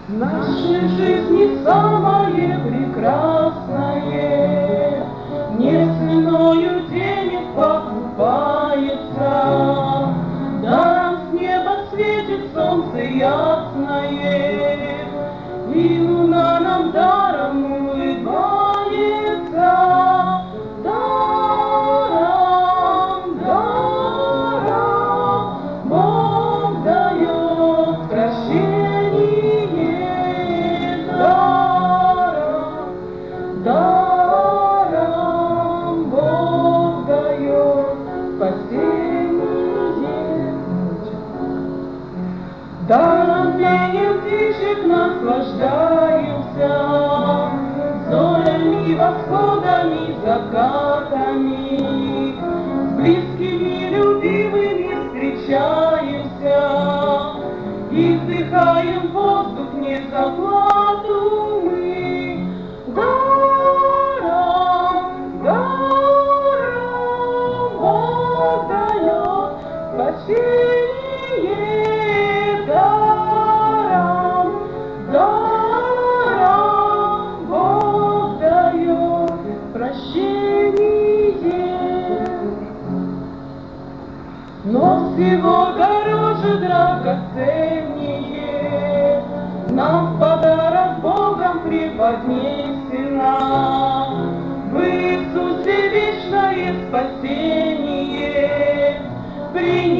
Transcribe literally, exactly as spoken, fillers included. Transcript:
В нашей жизни самое прекрасное не ценою денег покупается, даром с неба светит солнце ясное, и луна нам даром улыбается. Даром, даром Бог дает прощение, даром, даром Бог дает спасение. Даром пением птичек наслаждаемся, зорями, восходами, закатами, с близкими, любимыми встречаемся и вдыхаем воздух не за плату мы. Даром, даром Бог дает спасение, даром, даром Бог дает прощение. Но всего дороже, драгоценнее нам в подарок Богом преподнесена в Иисусе вечное спасение. Принять